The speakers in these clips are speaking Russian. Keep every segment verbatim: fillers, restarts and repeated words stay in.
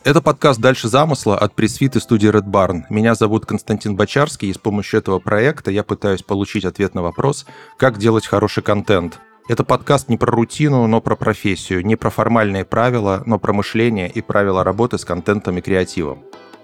Это подкаст «Дальше замысла» от пресс-фит и студии Red Barn. Меня зовут Константин Бочарский, и с помощью этого проекта я пытаюсь получить ответ на вопрос, как делать хороший контент. Это подкаст не про рутину, но про профессию, не про формальные правила, но про мышление и правила работы с контентом и креативом.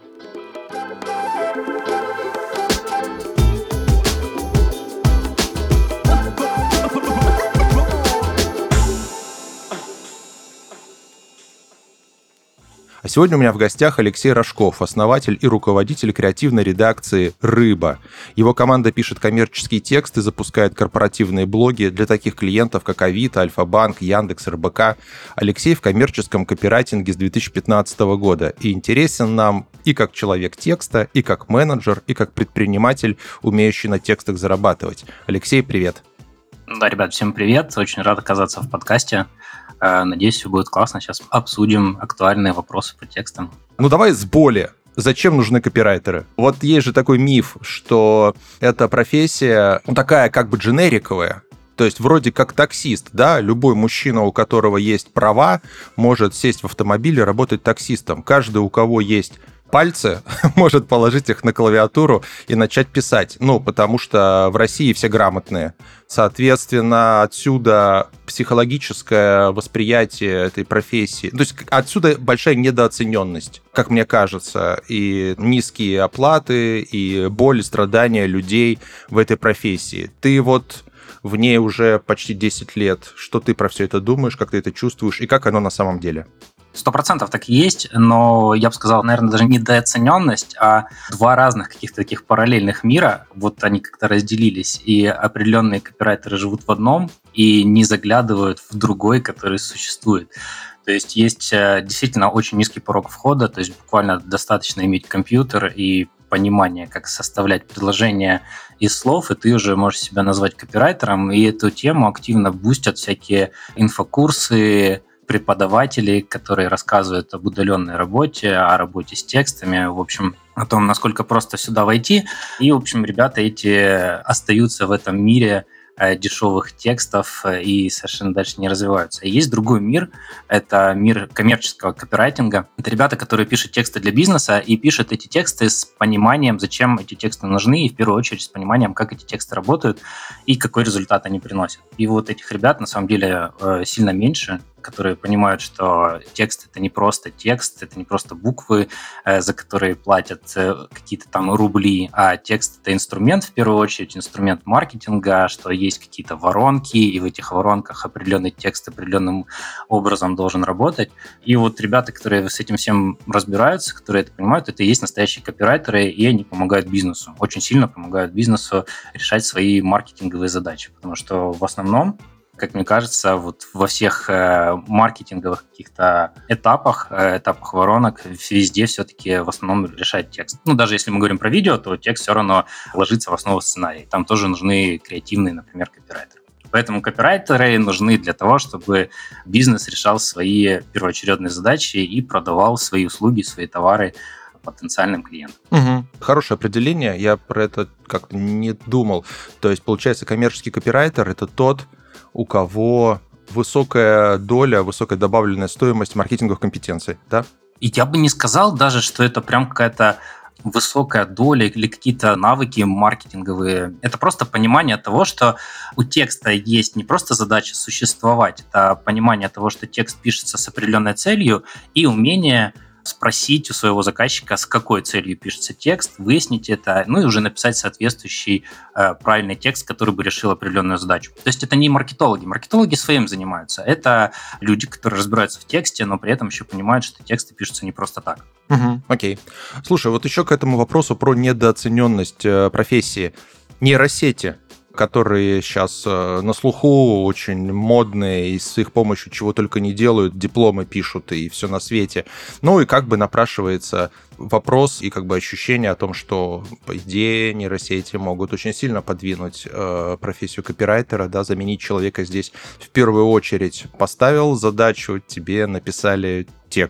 А сегодня у меня в гостях Алексей Рожков, основатель и руководитель креативной редакции «Рыба». Его команда пишет коммерческие тексты, запускает корпоративные блоги для таких клиентов, как Авито, Альфа-банк, Яндекс, эр бэ ка. Алексей в коммерческом копирайтинге с две тысячи пятнадцатого года и интересен нам и как человек текста, и как менеджер, и как предприниматель, умеющий на текстах зарабатывать. Алексей, привет. Да, ребят, всем привет. Очень рад оказаться в подкасте. Надеюсь, все будет классно. Сейчас обсудим актуальные вопросы по текстам. Ну, давай с боли. Зачем нужны копирайтеры? Вот есть же такой миф, что эта профессия ну, такая как бы дженериковая. То есть вроде как таксист, да, любой мужчина, у которого есть права, может сесть в автомобиль и работать таксистом. Каждый, у кого есть пальцы, может положить их на клавиатуру и начать писать. Ну, потому что в России все грамотные. Соответственно, отсюда психологическое восприятие этой профессии. То есть отсюда большая недооцененность, как мне кажется, и низкие оплаты, и боль, и страдания людей в этой профессии. Ты вот в ней уже почти десять лет. Что ты про все это думаешь, как ты это чувствуешь, и как оно на самом деле? Сто процентов так и есть, но я бы сказал, наверное, даже не недооцененность, а два разных каких-то таких параллельных мира. Вот они как-то разделились, и определенные копирайтеры живут в одном и не заглядывают в другой, который существует. То есть есть действительно очень низкий порог входа, то есть буквально достаточно иметь компьютер и понимание, как составлять предложения из слов, и ты уже можешь себя назвать копирайтером, и эту тему активно бустят всякие инфокурсы, преподавателей, которые рассказывают об удаленной работе, о работе с текстами, в общем, о том, насколько просто сюда войти. И, в общем, ребята эти остаются в этом мире дешевых текстов и совершенно дальше не развиваются. И есть другой мир, это мир коммерческого копирайтинга. Это ребята, которые пишут тексты для бизнеса и пишут эти тексты с пониманием, зачем эти тексты нужны, и в первую очередь с пониманием, как эти тексты работают и какой результат они приносят. И вот этих ребят на самом деле сильно меньше, которые понимают, что текст — это не просто текст, это не просто буквы, за которые платят какие-то там рубли, а текст — это инструмент, в первую очередь, инструмент маркетинга, что есть какие-то воронки, и в этих воронках определенный текст определенным образом должен работать. И вот ребята, которые с этим всем разбираются, которые это понимают, это и есть настоящие копирайтеры, и они помогают бизнесу, очень сильно помогают бизнесу решать свои маркетинговые задачи, потому что в основном, как мне кажется, вот во всех э, маркетинговых каких-то этапах, э, этапах воронок, везде все-таки в основном решает текст. Ну, даже если мы говорим про видео, то текст все равно ложится в основу сценария. Там тоже нужны креативные, например, копирайтеры. Поэтому копирайтеры нужны для того, чтобы бизнес решал свои первоочередные задачи и продавал свои услуги, свои товары потенциальным клиентам. Угу. Хорошее определение. Я про это как-то не думал. То есть, получается, коммерческий копирайтер — это тот, у кого высокая доля, высокая добавленная стоимость маркетинговых компетенций, да? И я бы не сказал даже, что это прям какая-то высокая доля или какие-то навыки маркетинговые. Это просто понимание того, что у текста есть не просто задача существовать, это понимание того, что текст пишется с определенной целью, и умение спросить у своего заказчика, с какой целью пишется текст, выяснить это, ну и уже написать соответствующий э, правильный текст, который бы решил определенную задачу. То есть это не маркетологи. Маркетологи своим занимаются. Это люди, которые разбираются в тексте, но при этом еще понимают, что тексты пишутся не просто так. Угу, окей. Слушай, вот еще к этому вопросу про недооцененность э, профессии. Нейросети, которые сейчас на слуху, очень модные, и с их помощью чего только не делают, дипломы пишут и все на свете. Ну и как бы напрашивается вопрос и как бы ощущение о том, что, по идее, нейросети могут очень сильно подвинуть э, профессию копирайтера, да, заменить человека здесь в первую очередь. Поставил задачу, тебе написали текст.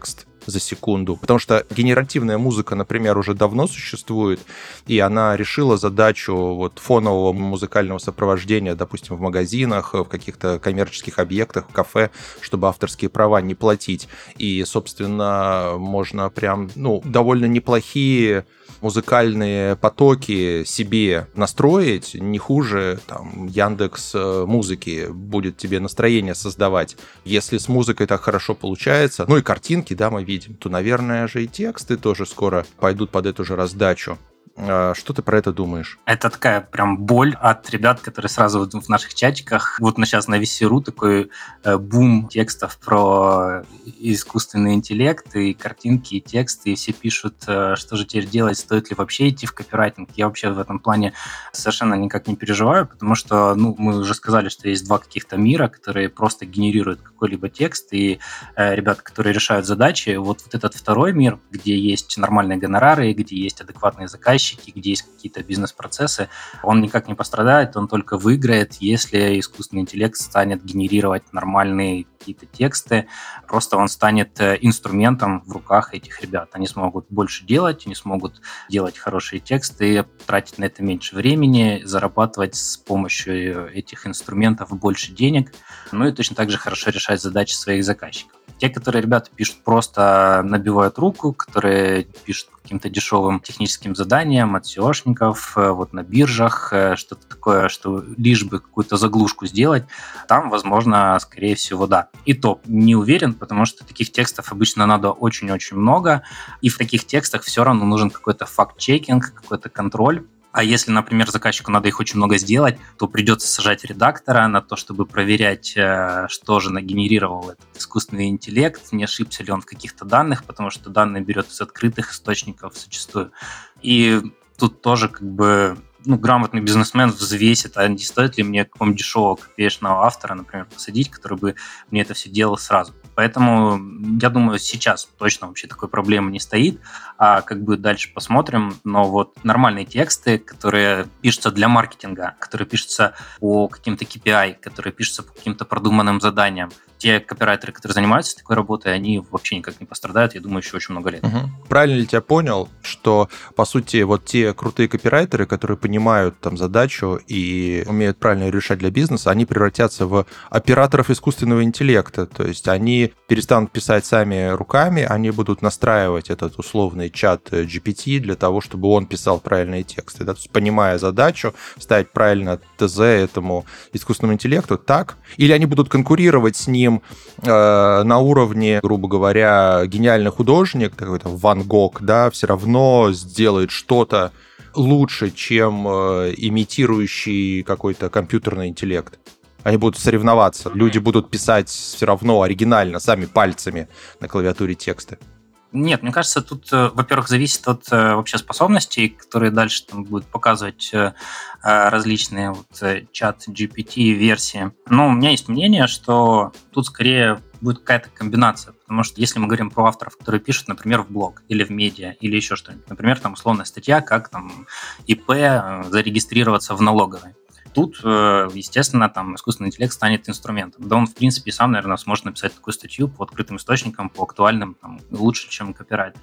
за секунду. Потому что генеративная музыка, например, уже давно существует, и она решила задачу вот фонового музыкального сопровождения, допустим, в магазинах, в каких-то коммерческих объектах, в кафе, чтобы авторские права не платить. И, собственно, можно прям, ну, довольно неплохие музыкальные потоки себе настроить, не хуже там Яндекс Музыки будет тебе настроение создавать. Если с музыкой так хорошо получается, ну и картинки, да, мы видим, то, наверное же, и тексты тоже скоро пойдут под эту же раздачу. Что ты про это думаешь? Это такая прям боль от ребят, которые сразу вот в наших чатиках, вот на сейчас на Весеру такой э, бум текстов про искусственный интеллект, и картинки, и тексты, и все пишут, э, что же теперь делать, стоит ли вообще идти в копирайтинг. Я вообще в этом плане совершенно никак не переживаю, потому что, ну, мы уже сказали, что есть два каких-то мира, которые просто генерируют какой-либо текст, и э, ребята, которые решают задачи, вот, вот этот второй мир, где есть нормальные гонорары, где есть адекватные заказчики, где есть какие-то бизнес-процессы, он никак не пострадает, он только выиграет, если искусственный интеллект станет генерировать нормальные какие-то тексты, просто он станет инструментом в руках этих ребят. Они смогут больше делать, они смогут делать хорошие тексты, тратить на это меньше времени, зарабатывать с помощью этих инструментов больше денег, ну и точно так же хорошо решать задачи своих заказчиков. Те, которые ребята пишут просто набивают руку, которые пишут каким-то дешевым техническим заданиям от сеошников, вот на биржах, что-то такое, что лишь бы какую-то заглушку сделать, там, возможно, скорее всего, да. И то не уверен, потому что таких текстов обычно надо очень-очень много, и в таких текстах все равно нужен какой-то факт-чекинг, какой-то контроль. А если, например, заказчику надо их очень много сделать, то придется сажать редактора на то, чтобы проверять, что же нагенерировал этот искусственный интеллект, не ошибся ли он в каких-то данных, потому что данные берет из открытых источников зачастую. И тут тоже как бы ну, грамотный бизнесмен взвесит, а не стоит ли мне какого-нибудь дешевого копеечного автора, например, посадить, который бы мне это все делал сразу. Поэтому я думаю, сейчас точно вообще такой проблемы не стоит, а как бы дальше посмотрим. Но вот нормальные тексты, которые пишутся для маркетинга, которые пишутся по каким-то кей пи ай, которые пишутся по каким-то продуманным заданиям, те копирайтеры, которые занимаются такой работой, они вообще никак не пострадают, я думаю, еще очень много лет. Угу. Правильно ли я тебя понял, что, по сути, вот те крутые копирайтеры, которые понимают там задачу и умеют правильно решать для бизнеса, они превратятся в операторов искусственного интеллекта, то есть они перестанут писать сами руками, они будут настраивать этот условный чат джи пи ти для того, чтобы он писал правильные тексты, да? То есть понимая задачу, ставить правильно ТЗ этому искусственному интеллекту, так? Или они будут конкурировать с ним э, на уровне, грубо говоря, гениальный художник, какой-то Ван Гог, да, все равно сделает что-то лучше, чем э, имитирующий какой-то компьютерный интеллект. Они будут соревноваться. Люди будут писать все равно оригинально, сами пальцами на клавиатуре тексты. Нет, мне кажется, тут, во-первых, зависит от вообще способностей, которые дальше там будут показывать различные вот, чат джи пи ти-версии. Но у меня есть мнение, что тут скорее будет какая-то комбинация, потому что если мы говорим про авторов, которые пишут, например, в блог или в медиа или еще что-нибудь, например, там условная статья, как там ИП зарегистрироваться в налоговой. Тут, естественно, там искусственный интеллект станет инструментом. Да он, в принципе, сам, наверное, сможет написать такую статью по открытым источникам, по актуальным, там, лучше, чем копирайтер.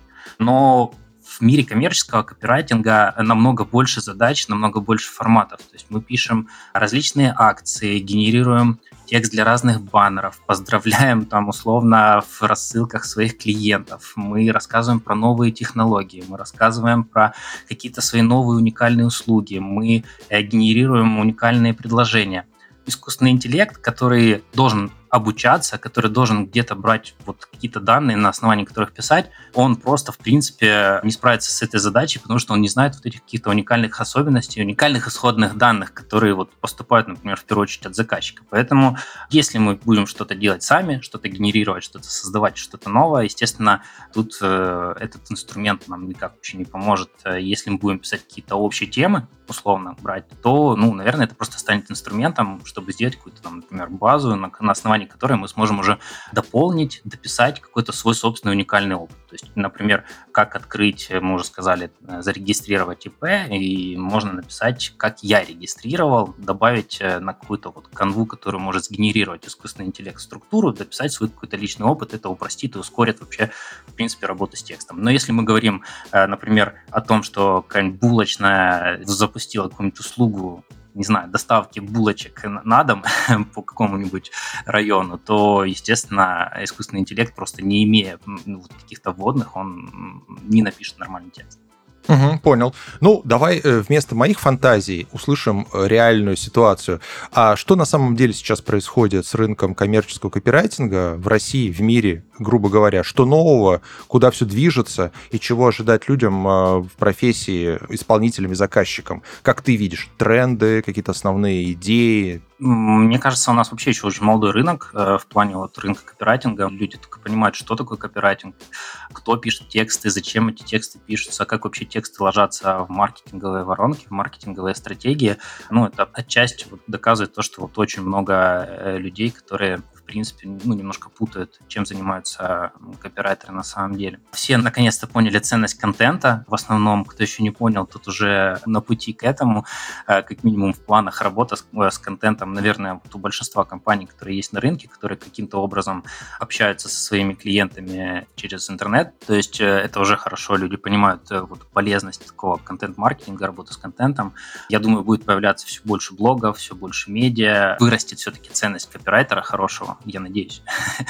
Но в мире коммерческого копирайтинга намного больше задач, намного больше форматов. То есть мы пишем различные акции, генерируем текст для разных баннеров, поздравляем там условно в рассылках своих клиентов, мы рассказываем про новые технологии, мы рассказываем про какие-то свои новые уникальные услуги, мы генерируем уникальные предложения. Искусственный интеллект, который должен обучаться, который должен где-то брать вот какие-то данные, на основании которых писать, он просто, в принципе, не справится с этой задачей, потому что он не знает вот этих каких-то уникальных особенностей, уникальных исходных данных, которые вот поступают, например, в первую очередь от заказчика. Поэтому, если мы будем что-то делать сами, что-то генерировать, что-то создавать, что-то новое, естественно, тут э, этот инструмент нам никак вообще не поможет. Если мы будем писать какие-то общие темы, условно брать, то, ну, наверное, это просто станет инструментом, чтобы сделать какую-то, там, например, базу, на, на основании основании которой мы сможем уже дополнить, дописать какой-то свой собственный уникальный опыт. То есть, например, как открыть, мы уже сказали, зарегистрировать ИП, и можно написать, как я регистрировал, добавить на какую-то вот канву, которую может сгенерировать искусственный интеллект, структуру, дописать свой какой-то личный опыт, это упростит и ускорит вообще, в принципе, работу с текстом. Но если мы говорим, например, о том, что какая-нибудь булочная запустила какую-нибудь услугу, не знаю, доставки булочек на дом по какому-нибудь району, то, естественно, искусственный интеллект, просто не имея ну, каких-то вводных, он не напишет нормальный текст. Угу, понял. Ну, давай вместо моих фантазий услышим реальную ситуацию. А что на самом деле сейчас происходит с рынком коммерческого копирайтинга в России, в мире, грубо говоря? Что нового, куда все движется и чего ожидать людям в профессии исполнителям и заказчикам? Как ты видишь, тренды, какие-то основные идеи? Мне кажется, у нас вообще еще очень молодой рынок э, в плане вот рынка копирайтинга. Люди только понимают, что такое копирайтинг, кто пишет тексты, зачем эти тексты пишутся, как вообще тексты ложатся в маркетинговые воронки, в маркетинговые стратегии. Ну, это отчасти вот доказывает то, что вот очень много э, людей, которые в принципе, ну, немножко путают, чем занимаются копирайтеры на самом деле. Все наконец-то поняли ценность контента. В основном, кто еще не понял, тот уже на пути к этому. Как минимум в планах работы с, с контентом, наверное, вот у большинства компаний, которые есть на рынке, которые каким-то образом общаются со своими клиентами через интернет. То есть это уже хорошо, люди понимают вот, полезность такого контент-маркетинга, работы с контентом. Я думаю, будет появляться все больше блогов, все больше медиа. Вырастет все-таки ценность копирайтера хорошего, я надеюсь,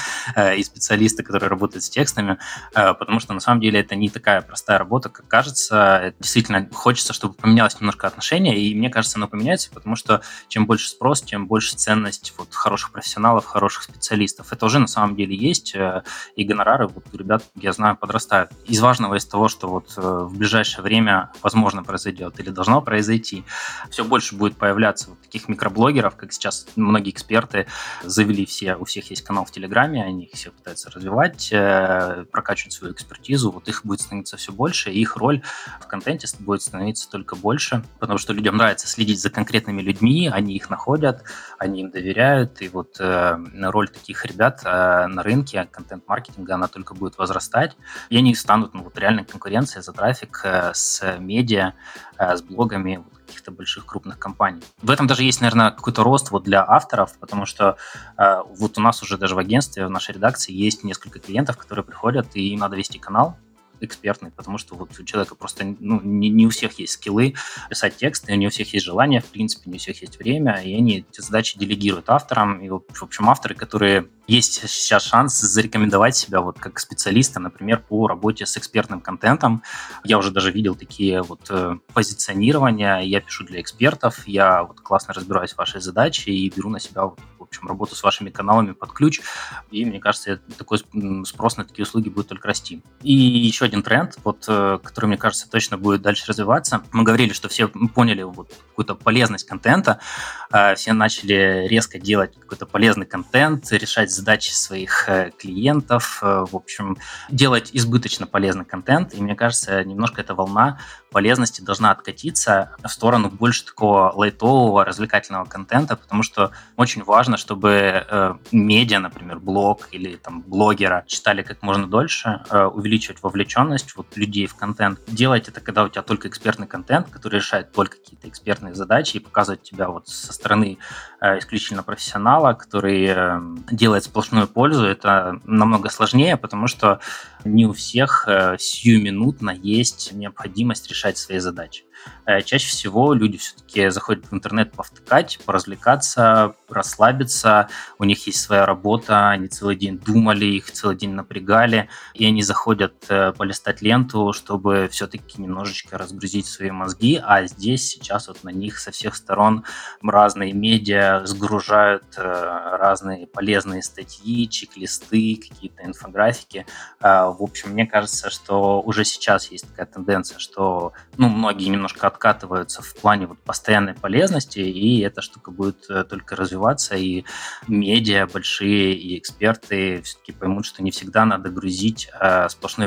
и специалиста, который работает с текстами, потому что на самом деле это не такая простая работа, как кажется. Действительно, хочется, чтобы поменялось немножко отношение, и мне кажется, оно поменяется, потому что чем больше спрос, тем больше ценность вот, хороших профессионалов, хороших специалистов. Это уже на самом деле есть, и гонорары вот, у ребят, я знаю, подрастают. Из важного из того, что вот в ближайшее время возможно произойдет или должно произойти, все больше будет появляться вот таких микроблогеров, как сейчас многие эксперты завели все, у всех есть канал в Телеграме, они их все пытаются развивать, прокачивать свою экспертизу, вот их будет становиться все больше, и их роль в контенте будет становиться только больше, потому что людям нравится следить за конкретными людьми, они их находят, они им доверяют, и вот э, роль таких ребят э, на рынке контент-маркетинга, она только будет возрастать, и они станут ну, вот, реальной конкуренцией за трафик э, с медиа, э, с блогами, каких-то больших крупных компаний. В этом даже есть, наверное, какой-то рост вот для авторов, потому что э, вот у нас уже даже в агентстве, в нашей редакции есть несколько клиентов, которые приходят, и им надо вести канал экспертный, потому что вот у человека просто ну, не, не у всех есть скиллы писать тексты, не у всех есть желание, в принципе, не у всех есть время, и они эти задачи делегируют авторам. И, в общем, авторы, которые есть сейчас шанс зарекомендовать себя вот как специалиста, например, по работе с экспертным контентом. Я уже даже видел такие вот э, позиционирования. Я пишу для экспертов, я вот классно разбираюсь в вашей задаче и беру на себя вот, в общем, работу с вашими каналами под ключ. И мне кажется, такой спрос на такие услуги будет только расти. И еще один тренд, вот, который, мне кажется, точно будет дальше развиваться. Мы говорили, что все поняли вот, какую-то полезность контента, все начали резко делать какой-то полезный контент, решать задачи своих клиентов, в общем, делать избыточно полезный контент. И мне кажется, немножко эта волна полезности должна откатиться в сторону больше такого лайтового, развлекательного контента, потому что очень важно, чтобы э, медиа, например, блог или там блогера читали как можно дольше, э, увеличивать вовлеченность вот, людей в контент. Делать это, когда у тебя только экспертный контент, который решает только какие-то экспертные задачи и показывает тебя вот со стороны э, исключительно профессионала, который э, делает сплошную пользу. Это намного сложнее, потому что не у всех э, сиюминутно есть необходимость решать свои задачи. Э, чаще всего люди все-таки заходят в интернет повтыкать, поразвлекаться, расслабиться. У них есть своя работа, они целый день думали, их целый день напрягали, и они заходят э, полистать ленту, чтобы все-таки немножечко разгрузить свои мозги, а здесь сейчас вот на них со всех сторон разные медиа сгружают э, разные полезные статьи, чек-листы, какие-то инфографики. Э, В общем, мне кажется, что уже сейчас есть такая тенденция, что ну, многие немножко откатываются в плане вот постоянной полезности, и эта штука будет только развиваться, и медиа большие, и эксперты все-таки поймут, что не всегда надо грузить а, сплошной полезностью.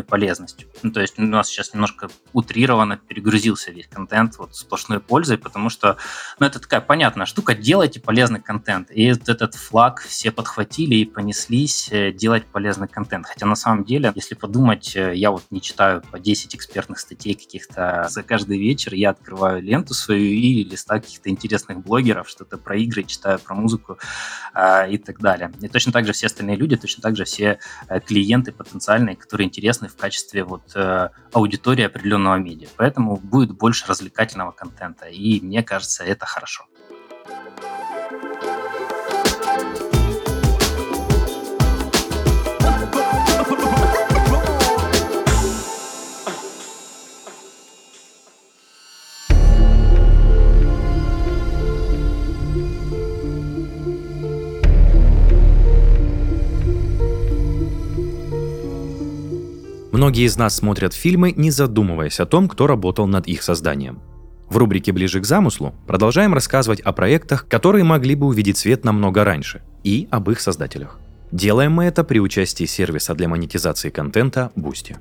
полезностью. Ну, то есть у нас сейчас немножко утрированно перегрузился весь контент вот сплошной пользой, потому что, ну, это такая понятная штука, делайте полезный контент. И вот этот флаг все подхватили и понеслись делать полезный контент. Хотя на самом деле, если подумать, я вот не читаю по десять экспертных статей каких-то за каждый вечер, я открываю ленту свою и листаю каких-то интересных блогеров, что-то про игры, читаю про музыку э, и так далее. И точно так же все остальные люди, точно так же все э, клиенты потенциальные, которые интересны в качестве вот э, аудитории определенного медиа. Поэтому будет больше развлекательного контента. И мне кажется, это хорошо. Многие из нас смотрят фильмы, не задумываясь о том, кто работал над их созданием. В рубрике «Ближе к замыслу» продолжаем рассказывать о проектах, которые могли бы увидеть свет намного раньше, и об их создателях. Делаем мы это при участии сервиса для монетизации контента Boosty.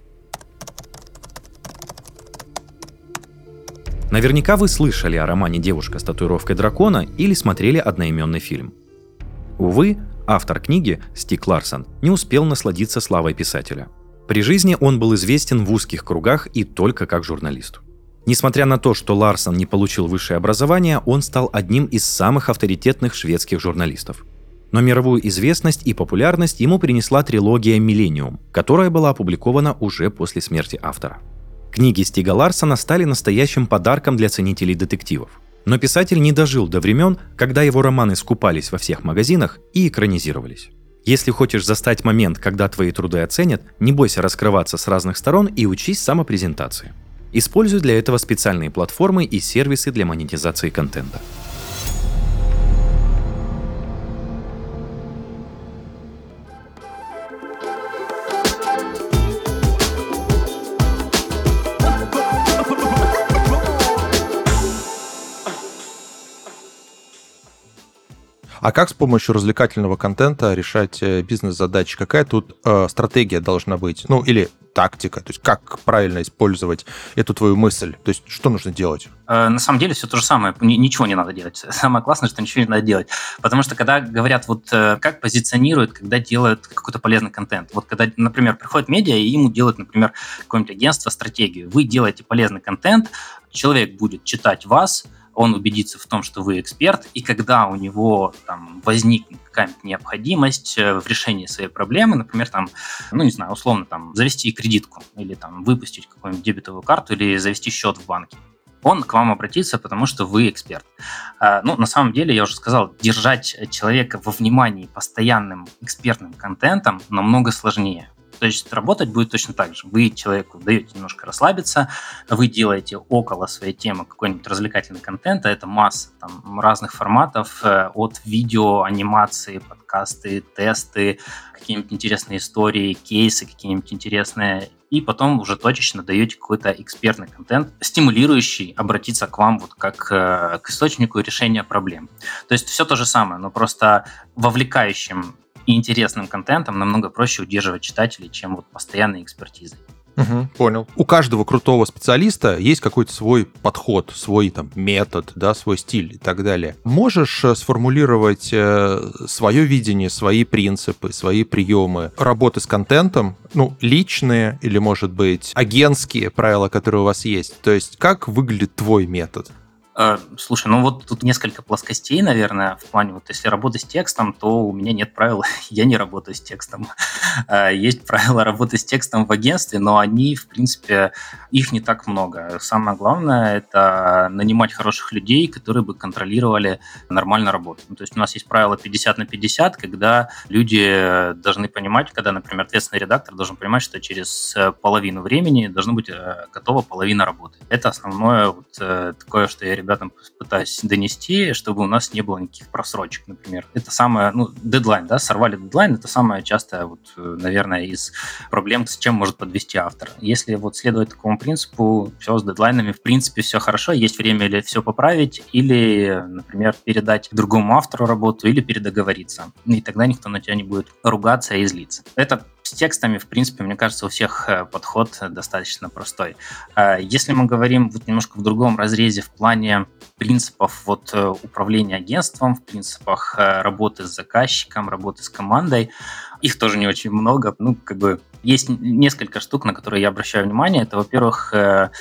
Наверняка вы слышали о романе «Девушка с татуировкой дракона» или смотрели одноименный фильм. Увы, автор книги, Стиг Ларсон, не успел насладиться славой писателя. При жизни он был известен в узких кругах и только как журналист. Несмотря на то, что Ларсон не получил высшее образование, он стал одним из самых авторитетных шведских журналистов. Но мировую известность и популярность ему принесла трилогия «Миллениум», которая была опубликована уже после смерти автора. Книги Стига Ларсона стали настоящим подарком для ценителей детективов. Но писатель не дожил до времен, когда его романы скупались во всех магазинах и экранизировались. Если хочешь застать момент, когда твои труды оценят, не бойся раскрываться с разных сторон и учись самопрезентации. Используй для этого специальные платформы и сервисы для монетизации контента. А как с помощью развлекательного контента решать бизнес-задачи? Какая тут э, стратегия должна быть? Ну, или тактика? То есть как правильно использовать эту твою мысль? То есть что нужно делать? Э, на самом деле все то же самое. Ничего не надо делать. Самое классное, что ничего не надо делать. Потому что когда говорят, вот э, как позиционируют, когда делают какой-то полезный контент. Вот когда, например, приходит медиа, и ему делают, например, какое-нибудь агентство стратегию. Вы делаете полезный контент, человек будет читать вас, он убедится в том, что вы эксперт, и когда у него там возникнет какая-нибудь необходимость в решении своей проблемы, например, там, ну, не знаю, условно, там, завести кредитку, или там выпустить какую-нибудь дебетовую карту, или завести счет в банке, он к вам обратится, потому что вы эксперт. Ну, на самом деле, я уже сказал, держать человека во внимании постоянным экспертным контентом намного сложнее. То есть работать будет точно так же. Вы человеку даете немножко расслабиться, вы делаете около своей темы какой-нибудь развлекательный контент, а это масса там, разных форматов, от видео, анимации, подкасты, тесты, какие-нибудь интересные истории, кейсы какие-нибудь интересные, и потом уже точечно даете какой-то экспертный контент, стимулирующий обратиться к вам вот как к источнику решения проблем. То есть все то же самое, но просто вовлекающим и интересным контентом намного проще удерживать читателей, чем вот постоянной экспертизой. Угу, понял. У каждого крутого специалиста есть какой-то свой подход, свой там метод, да, свой стиль и так далее. Можешь сформулировать э, свое видение, свои принципы, свои приемы работы с контентом, ну, личные или, может быть, агентские правила, которые у вас есть? То есть как выглядит твой метод? Слушай, ну вот тут несколько плоскостей, наверное, в плане, вот если работать с текстом, то у меня нет правил, я не работаю с текстом. Есть правила работы с текстом в агентстве, но они, в принципе, их не так много. Самое главное – это нанимать хороших людей, которые бы контролировали нормально работу. Ну, то есть у нас есть правило пятьдесят на пятьдесят, когда люди должны понимать, когда, например, ответственный редактор должен понимать, что через половину времени должна быть готова половина работы. Это основное вот такое, что я ребятам пытаюсь донести, чтобы у нас не было никаких просрочек, например. Это самое, ну, дедлайн, да, сорвали дедлайн, это самое частое, вот, наверное, из проблем, с чем может подвести автор. Если вот следовать такому принципу, все с дедлайнами, в принципе, все хорошо, есть время или все поправить, или, например, передать другому автору работу, или передоговориться. И тогда никто на тебя не будет ругаться и злиться. Это С текстами, в принципе, мне кажется, у всех подход достаточно простой. Если мы говорим вот немножко в другом разрезе в плане принципов вот управления агентством, в принципах работы с заказчиком, работы с командой, их тоже не очень много. Ну, как бы есть несколько штук, на которые я обращаю внимание. Это, во-первых,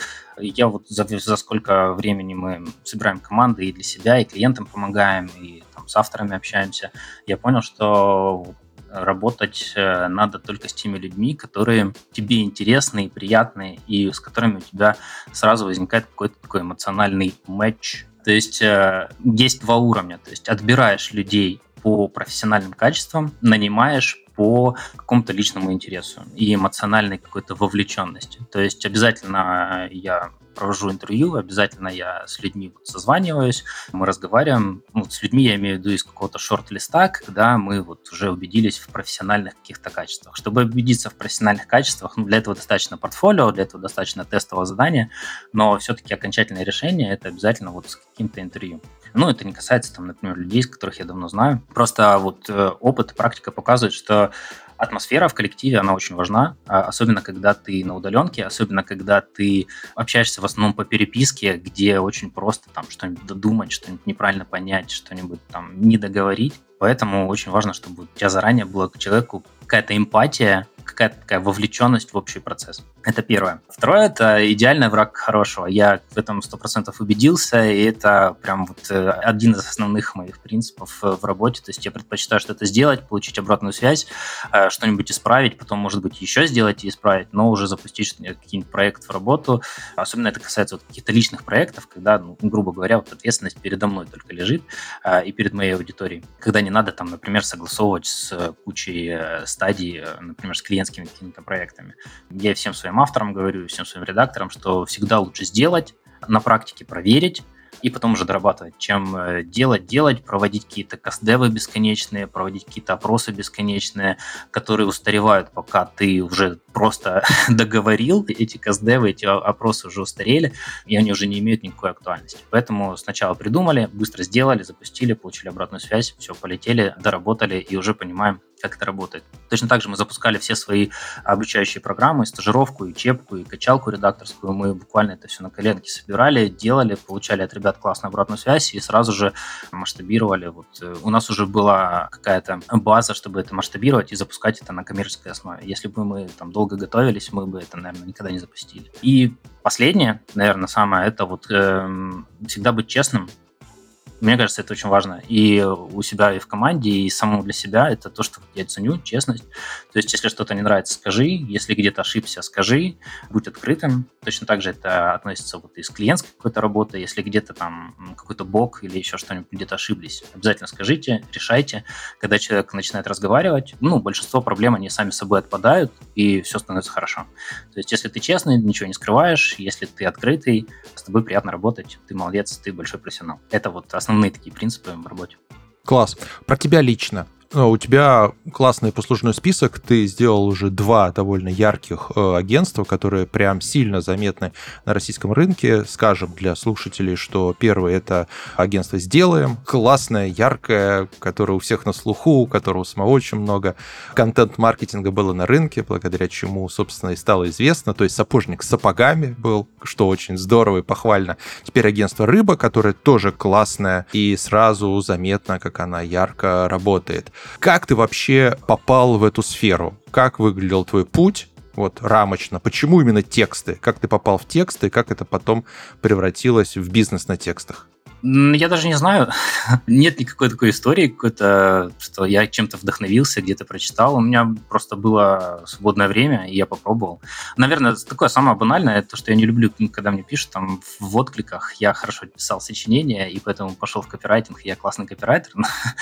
я вот за, за сколько времени мы собираем команды и для себя, и клиентам помогаем, и там, с авторами общаемся, я понял, что работать надо только с теми людьми, которые тебе интересны и приятны, и с которыми у тебя сразу возникает какой-то такой эмоциональный матч. То есть есть два уровня. То есть отбираешь людей по профессиональным качествам, нанимаешь по какому-то личному интересу и эмоциональной какой-то вовлеченности. То есть обязательно я провожу интервью, обязательно я с людьми вот созваниваюсь, мы разговариваем. Ну, с людьми я имею в виду из какого-то шорт-листа, когда мы вот уже убедились в профессиональных каких-то качествах. Чтобы убедиться в профессиональных качествах, ну, для этого достаточно портфолио, для этого достаточно тестового задания, но все-таки окончательное решение – это обязательно вот с каким-то интервью. Ну, это не касается, там, например, людей, которых я давно знаю. Просто вот э, опыт и практика показывают, что атмосфера в коллективе, она очень важна, особенно когда ты на удаленке, особенно когда ты общаешься в основном по переписке, где очень просто там что-нибудь додумать, что-нибудь неправильно понять, что-нибудь там не договорить. Поэтому очень важно, чтобы у тебя заранее была к человеку какая-то эмпатия, какая-то такая вовлеченность в общий процесс. Это первое. Второе – это идеальный враг хорошего. Я в этом сто процентов убедился, и это прям вот один из основных моих принципов в работе. То есть я предпочитаю что-то сделать, получить обратную связь, что-нибудь исправить, потом, может быть, еще сделать и исправить, но уже запустить какие-нибудь проекты в работу. Особенно это касается вот каких-то личных проектов, когда, ну, грубо говоря, вот ответственность передо мной только лежит и перед моей аудиторией. Когда не надо, там, например, согласовывать с кучей стадий, например, с клиентскими какими-то проектами. Я всем своим авторам говорю, всем своим редакторам, что всегда лучше сделать, на практике проверить, и потом уже дорабатывать, чем делать, делать, проводить какие-то каст-девы бесконечные, проводить какие-то опросы бесконечные, которые устаревают, пока ты уже просто договорил. Эти каст-девы, эти опросы уже устарели, и они уже не имеют никакой актуальности. Поэтому сначала придумали, быстро сделали, запустили, получили обратную связь, все, полетели, доработали и уже понимаем, как это работает. Точно так же мы запускали все свои обучающие программы, стажировку, и учебку, и качалку редакторскую. Мы буквально это все на коленке собирали, делали, получали от ребят классную обратную связь и сразу же масштабировали. Вот у нас уже была какая-то база, чтобы это масштабировать и запускать это на коммерческой основе. Если бы мы там долго готовились, мы бы это, наверное, никогда не запустили. И последнее, наверное, самое, это вот э, всегда быть честным. Мне кажется, это очень важно и у себя, и в команде, и самому для себя. Это то, что я ценю, честность. То есть, если что-то не нравится, скажи. Если где-то ошибся, скажи. Будь открытым. Точно так же это относится вот и с клиентской какой-то работой. Если где-то там какой-то баг или еще что-нибудь, где-то ошиблись, обязательно скажите, решайте. Когда человек начинает разговаривать, ну, большинство проблем, они сами собой отпадают, и все становится хорошо. То есть, если ты честный, ничего не скрываешь, если ты открытый, с тобой приятно работать, ты молодец, ты большой профессионал. Это вот основные такие принципы в работе. Класс. Про тебя лично. У тебя классный послужной список, ты сделал уже два довольно ярких э, агентства, которые прям сильно заметны на российском рынке. Скажем для слушателей, что первое — это агентство «Сделаем», классное, яркое, которое у всех на слуху, у которого самого очень много контент-маркетинга было на рынке, благодаря чему, собственно, и стало известно. То есть сапожник с сапогами был, что очень здорово и похвально. Теперь агентство «Рыба», которое тоже классное, и сразу заметно, как она ярко работает. Как ты вообще попал в эту сферу? Как выглядел твой путь? Вот рамочно. Почему именно тексты? Как ты попал в тексты? И как это потом превратилось в бизнес на текстах? Я даже не знаю. Нет никакой такой истории, какой-то, что я чем-то вдохновился, где-то прочитал. У меня просто было свободное время, и я попробовал. Наверное, такое самое банальное, то, что я не люблю, когда мне пишут там в откликах. Я хорошо писал сочинения, и поэтому пошел в копирайтинг. Я классный копирайтер,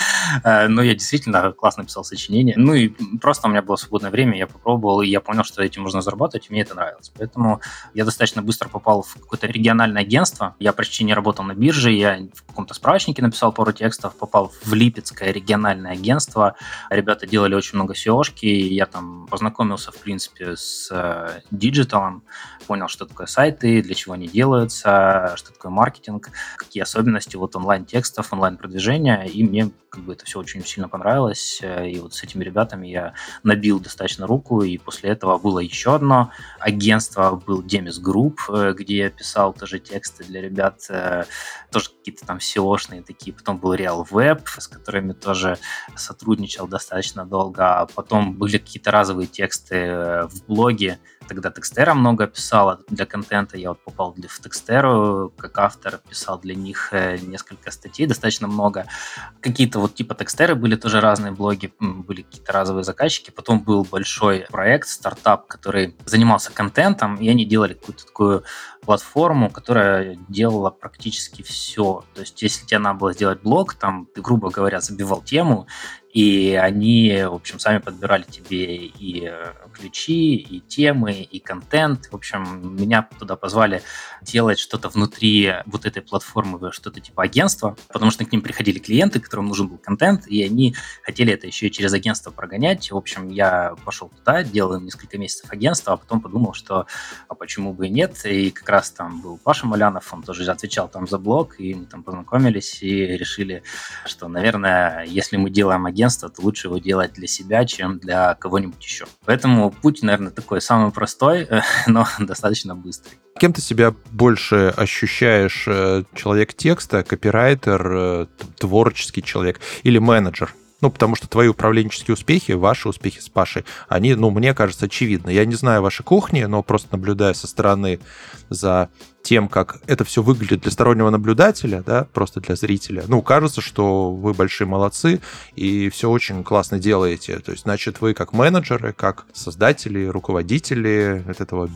но я действительно классно писал сочинения. Ну и просто у меня было свободное время, я попробовал, и я понял, что этим можно зарабатывать, и мне это нравилось. Поэтому я достаточно быстро попал в какое-то региональное агентство. Я почти не работал на бирже, я я в каком-то справочнике написал пару текстов, попал в Липецкое региональное агентство. Ребята делали очень много сеошки, и я там познакомился, в принципе, с э, диджиталом, понял, что такое сайты, для чего они делаются, что такое маркетинг, какие особенности вот онлайн-текстов, онлайн-продвижения, и мне как бы это все очень сильно понравилось, и вот с этими ребятами я набил достаточно руку, и после этого было еще одно агентство, был Demis Group, где я писал тоже тексты для ребят, тоже какие-то там сеошные такие, потом был Real Web, с которыми тоже сотрудничал достаточно долго, а потом были какие-то разовые тексты в блоге, тогда Текстера много писала для контента, я вот попал в Текстеру как автор, писал для них несколько статей, достаточно много. Какие-то вот типа Текстеры были тоже разные блоги, были какие-то разовые заказчики, потом был большой проект, стартап, который занимался контентом, и они делали какую-то такую платформу, которая делала практически все. То есть если тебе надо было сделать блог, там ты, грубо говоря, забивал тему, и они, в общем, сами подбирали тебе и ключи, и темы, и контент. В общем, меня туда позвали делать что-то внутри вот этой платформы, что-то типа агентства, потому что к ним приходили клиенты, которым нужен был контент, и они хотели это еще и через агентство прогонять. В общем, я пошел туда, делал несколько месяцев агентства, а потом подумал, что а почему бы и нет. И как раз там был Паша Малянов, он тоже отвечал там за блог, и мы там познакомились и решили, что, наверное, если мы делаем агентство, то лучше его делать для себя, чем для кого-нибудь еще. Поэтому путь, наверное, такой самый простой, но достаточно быстрый. Кем ты себя больше ощущаешь? Человек текста, копирайтер, творческий человек или менеджер? Ну, потому что твои управленческие успехи, ваши успехи с Пашей, они, ну, мне кажется, очевидны. Я не знаю вашей кухни, но просто наблюдая со стороны за тем, как это все выглядит для стороннего наблюдателя, да, просто для зрителя, ну, кажется, что вы большие молодцы и все очень классно делаете. То есть, значит, вы как менеджеры, как создатели, руководители этого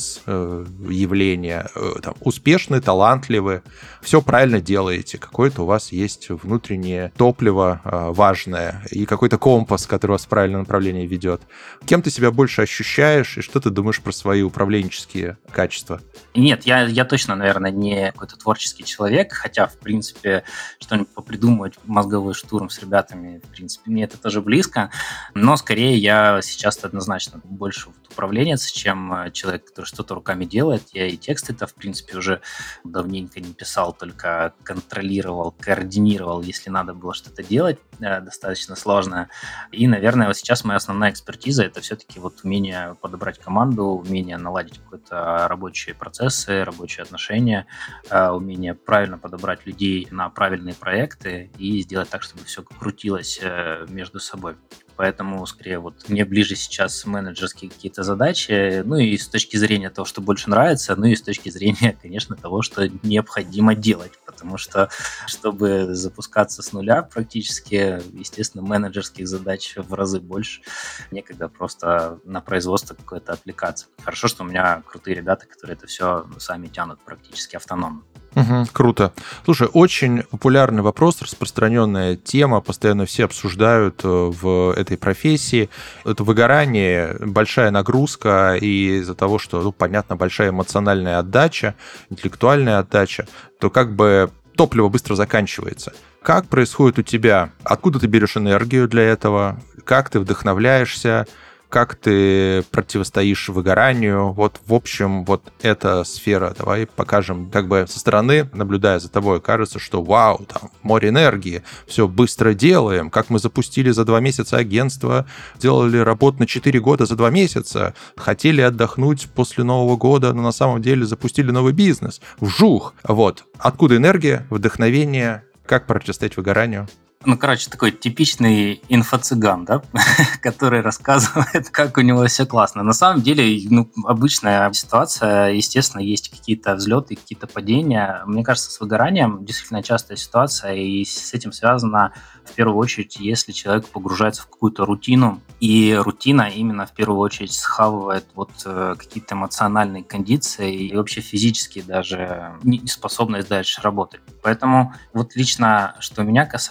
бизнес-явления, там, успешны, талантливы, все правильно делаете. Какое-то у вас есть внутреннее топливо важное и какой-то компас, который вас в правильное направление ведет. Кем ты себя больше ощущаешь и что ты думаешь про свои управленческие качества? Нет, я, я точно, наверное, не какой-то творческий человек, хотя, в принципе, что-нибудь попридумывать, мозговой штурм с ребятами, в принципе, мне это тоже близко, но скорее я сейчас однозначно больше вот управленец, чем человек, который что-то руками делает. Я и тексты-то, в принципе, уже давненько не писал, только контролировал, координировал, если надо было что-то делать, достаточно сложно. И, наверное, вот сейчас моя основная экспертиза – это все-таки вот умение подобрать команду, умение наладить какой-то рабочие процессы, рабочие отношения, умение правильно подобрать людей на правильные проекты и сделать так, чтобы все крутилось между собой. Поэтому, скорее, вот мне ближе сейчас менеджерские какие-то задачи, ну и с точки зрения того, что больше нравится, ну и с точки зрения, конечно, того, что необходимо делать, потому что, чтобы запускаться с нуля практически, естественно, менеджерских задач в разы больше, некогда просто на производство какое-то отвлекаться. Хорошо, что у меня крутые ребята, которые это все сами тянут практически автономно. Угу, круто. Слушай, очень популярный вопрос, распространенная тема, постоянно все обсуждают в этой профессии. Это выгорание, большая нагрузка, и из-за того, что, ну, понятно, большая эмоциональная отдача, интеллектуальная отдача, то как бы топливо быстро заканчивается. Как происходит у тебя? Откуда ты берешь энергию для этого? Как ты вдохновляешься? Как ты противостоишь выгоранию? Вот, в общем, вот эта сфера. Давай покажем, как бы со стороны, наблюдая за тобой, кажется, что вау, там море энергии, все быстро делаем. Как мы запустили за два месяца агентство, делали работу на четыре года за два месяца, хотели отдохнуть после Нового года, но на самом деле запустили новый бизнес. Вжух! Вот. Откуда энергия, вдохновение? Как противостоять выгоранию? Ну, короче, такой типичный инфо-цыган, да, который рассказывает, как у него все классно. На самом деле, ну, обычная ситуация, естественно, есть какие-то взлеты, какие-то падения. Мне кажется, с выгоранием действительно частая ситуация, и с этим связано в первую очередь, если человек погружается в какую-то рутину, и рутина именно в первую очередь схавывает вот э, какие-то эмоциональные кондиции и вообще физически даже неспособность дальше работать. Поэтому вот лично, что меня касается,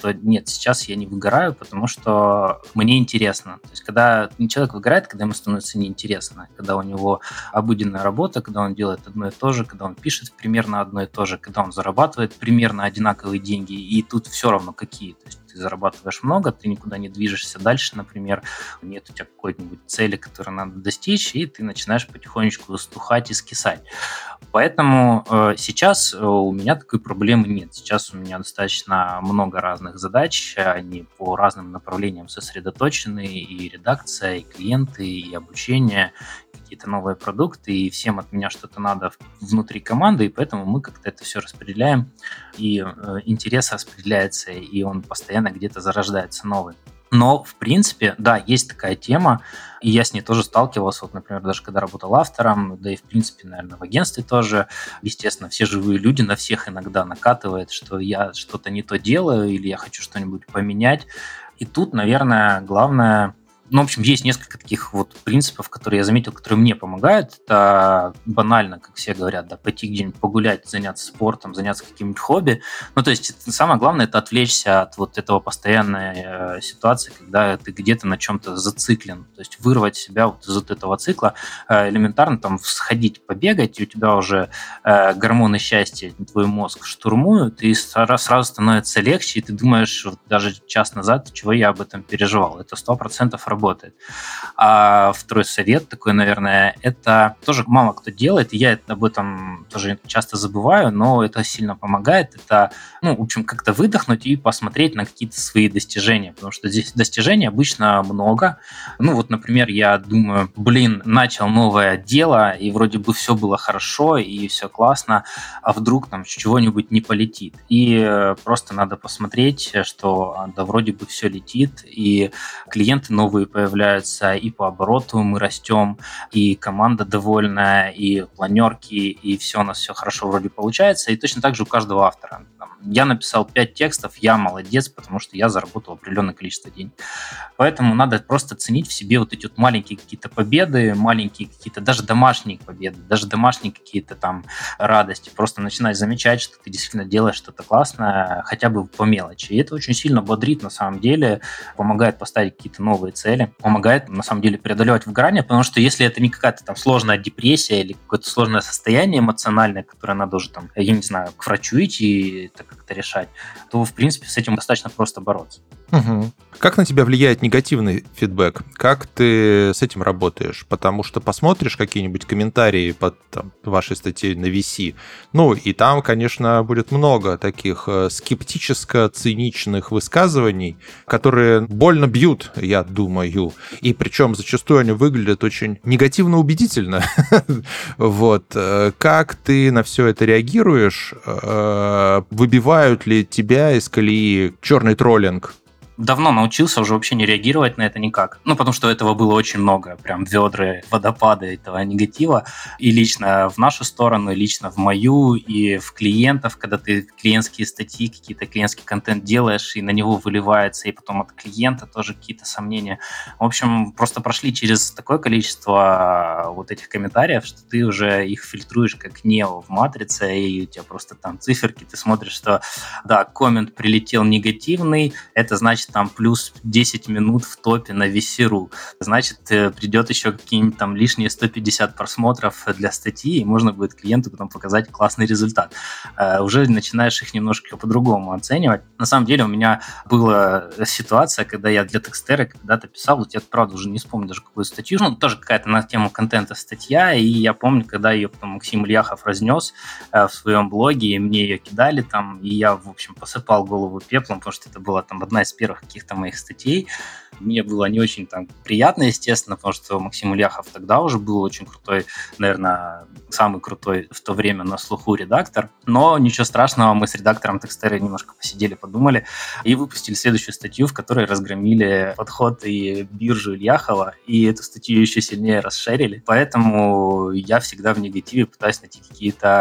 что нет, сейчас я не выгораю, потому что мне интересно. То есть когда человек выгорает, когда ему становится неинтересно, когда у него обыденная работа, когда он делает одно и то же, когда он пишет примерно одно и то же, когда он зарабатывает примерно одинаковые деньги, и тут все равно какие. То есть ты зарабатываешь много, ты никуда не движешься дальше, например, нет у тебя какой-нибудь цели, которую надо достичь, и ты начинаешь потихонечку стухать и скисать. Поэтому э, сейчас э, у меня такой проблемы нет. Сейчас у меня достаточно много разных задач, они по разным направлениям сосредоточены, и редакция, и клиенты, и обучение, какие-то новые продукты, и всем от меня что-то надо внутри команды, и поэтому мы как-то это все распределяем, и э, интерес распределяется, и он постоянно где-то зарождается новый. Но, в принципе, да, есть такая тема, и я с ней тоже сталкивался, вот, например, даже когда работал автором, да и, в принципе, наверное, в агентстве тоже. Естественно, все живые люди, на всех иногда накатывает, что я что-то не то делаю или я хочу что-нибудь поменять. И тут, наверное, главное... Ну, в общем, есть несколько таких вот принципов, которые я заметил, которые мне помогают. Это банально, как все говорят, да, пойти где-нибудь погулять, заняться спортом, заняться каким-нибудь хобби. Ну, то есть самое главное – это отвлечься от вот этого постоянной э, ситуации, когда ты где-то на чем-то зациклен. То есть вырвать себя вот из вот этого цикла, э, элементарно там сходить, побегать, и у тебя уже э, гормоны счастья, твой мозг штурмуют, и сразу, сразу становится легче, и ты думаешь, вот даже час назад, чего я об этом переживал. Это сто процентов работает. работает. А второй совет такой, наверное, это тоже мало кто делает, и я об этом тоже часто забываю, но это сильно помогает. Это, ну, в общем, как-то выдохнуть и посмотреть на какие-то свои достижения, потому что здесь достижений обычно много. Ну, вот, например, я думаю, блин, начал новое дело, и вроде бы все было хорошо, и все классно, а вдруг там чего-нибудь не полетит. И просто надо посмотреть, что да, вроде бы все летит, и клиенты новые появляются, и по обороту мы растем, и команда довольная, и планерки, и все у нас все хорошо вроде получается. И точно так же у каждого автора. Я написал пять текстов, я молодец, потому что я заработал определенное количество денег. Поэтому надо просто ценить в себе вот эти вот маленькие какие-то победы, маленькие какие-то, даже домашние победы, даже домашние какие-то там радости. Просто начинать замечать, что ты действительно делаешь что-то классное, хотя бы по мелочи. И это очень сильно бодрит на самом деле, помогает поставить какие-то новые цели, помогает на самом деле преодолевать выгорание, потому что если это не какая-то там сложная депрессия или какое-то сложное состояние эмоциональное, которое надо уже там, я не знаю, к врачу идти и так как-то решать, то, в принципе, с этим достаточно просто бороться. Угу. Как на тебя влияет негативный фидбэк? Как ты с этим работаешь? Потому что посмотришь какие-нибудь комментарии под там, вашей статьей на ви си, ну, и там, конечно, будет много таких скептическо-циничных высказываний, которые больно бьют, я думаю. И причем зачастую они выглядят очень негативно убедительно. Вот. Как ты на все это реагируешь? Выбивают ли тебя из колеи черный троллинг? Давно научился уже вообще не реагировать на это никак. Ну, потому что этого было очень много. Прям ведры, водопады этого негатива. И лично в нашу сторону, и лично в мою, и в клиентов, когда ты клиентские статьи, какие-то клиентский контент делаешь, и на него выливается, и потом от клиента тоже какие-то сомнения. В общем, просто прошли через такое количество вот этих комментариев, что ты уже их фильтруешь как Нео в «Матрице», и у тебя просто там циферки, ты смотришь, что да, коммент прилетел негативный, это значит, там плюс десять минут в топе на ви си.ру. Значит, придет еще какие-нибудь там лишние сто пятьдесят просмотров для статьи, и можно будет клиенту потом показать классный результат. Uh, уже начинаешь их немножко по-другому оценивать. На самом деле у меня была ситуация, когда я для Текстера когда-то писал, вот я, правда, уже не вспомню даже какую статью, ну, тоже какая-то на тему контента статья, и я помню, когда ее потом Максим Ильяхов разнес uh, в своем блоге, и мне ее кидали там, и я, в общем, посыпал голову пеплом, потому что это была там одна из первых каких-то моих статей. Мне было не очень там приятно, естественно, потому что Максим Ильяхов тогда уже был очень крутой, наверное, самый крутой в то время на слуху редактор. Но ничего страшного, мы с редактором Текстера немножко посидели, подумали и выпустили следующую статью, в которой разгромили подход и биржу Ильяхова, и эту статью еще сильнее расширили. Поэтому я всегда в негативе пытаюсь найти какие-то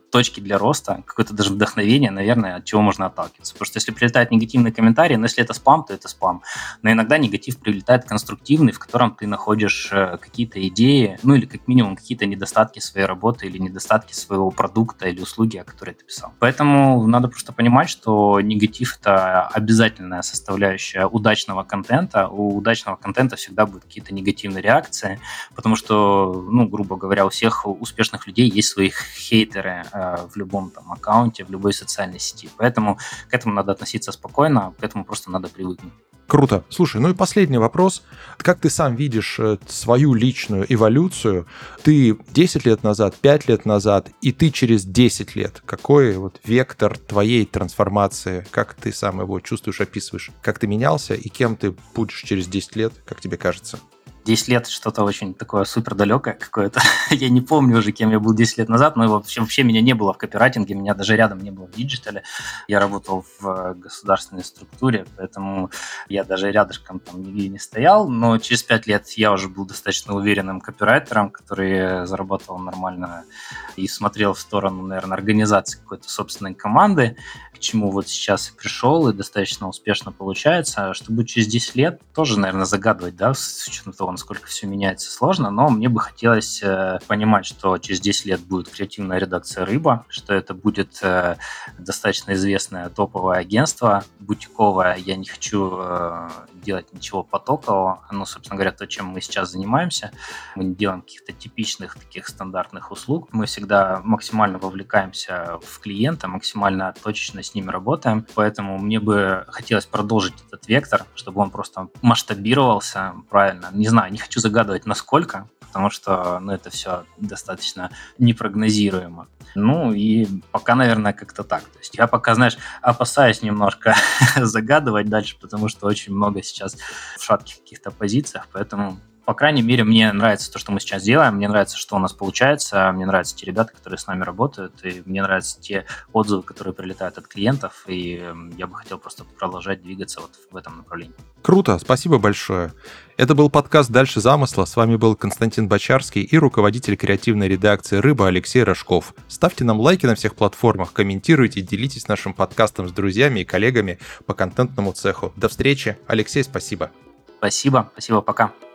точки для роста, какое-то даже вдохновение, наверное, от чего можно отталкиваться. Потому что если прилетает негативный комментарий, ну, если это спам, то это спам. Но иногда негатив прилетает конструктивный, в котором ты находишь какие-то идеи, ну, или как минимум какие-то недостатки своей работы или недостатки своего продукта или услуги, о которой ты писал. Поэтому надо просто понимать, что негатив – это обязательная составляющая удачного контента. У удачного контента всегда будут какие-то негативные реакции, потому что, ну, грубо говоря, у всех успешных людей есть свои хейтеры э, в любом там аккаунте, в любой социальной сети. Поэтому к этому надо относиться спокойно, к этому просто надо привыкнуть. Круто. Слушай, ну и последний вопрос. Как ты сам видишь свою личную эволюцию? Ты десять лет назад, пять лет назад, и ты через десять лет. Какой вот вектор твоей трансформации? Как ты сам его чувствуешь, описываешь? Как ты менялся и кем ты будешь через десять лет, как тебе кажется? десять лет что-то очень такое супер далекое какое-то. Я не помню уже, кем я был десять лет назад, но вообще, вообще меня не было в копирайтинге, меня даже рядом не было в диджитале. Я работал в государственной структуре, поэтому я даже рядышком там нигде не стоял, но через пять лет я уже был достаточно уверенным копирайтером, который зарабатывал нормально и смотрел в сторону, наверное, организации какой-то собственной команды, к чему вот сейчас пришел и достаточно успешно получается. Что будет через десять лет, тоже, наверное, загадывать, да, с учетом того, насколько все меняется, сложно, но мне бы хотелось э, понимать, что через десять лет будет креативная редакция «Рыба», что это будет э, достаточно известное топовое агентство, бутиковое. Я не хочу э, делать ничего потокового. Ну, собственно говоря, то, чем мы сейчас занимаемся. Мы не делаем каких-то типичных таких стандартных услуг. Мы всегда максимально вовлекаемся в клиента, максимально точечно с ними работаем. Поэтому мне бы хотелось продолжить этот вектор, чтобы он просто масштабировался правильно. Не знаю, не хочу загадывать, насколько, потому что, ну, это все достаточно непрогнозируемо. Ну, и пока, наверное, как-то так. То есть я пока, знаешь, опасаюсь немножко загадывать дальше, потому что очень много сейчас в шатких каких-то позициях, поэтому... По крайней мере, мне нравится то, что мы сейчас делаем, мне нравится, что у нас получается, мне нравятся те ребята, которые с нами работают, и мне нравятся те отзывы, которые прилетают от клиентов, и я бы хотел просто продолжать двигаться вот в этом направлении. Круто, спасибо большое. Это был подкаст «Дальше замысла». С вами был Константин Бочарский и руководитель креативной редакции «Рыба» Алексей Рожков. Ставьте нам лайки на всех платформах, комментируйте, делитесь нашим подкастом с друзьями и коллегами по контентному цеху. До встречи. Алексей, спасибо. Спасибо, спасибо, пока.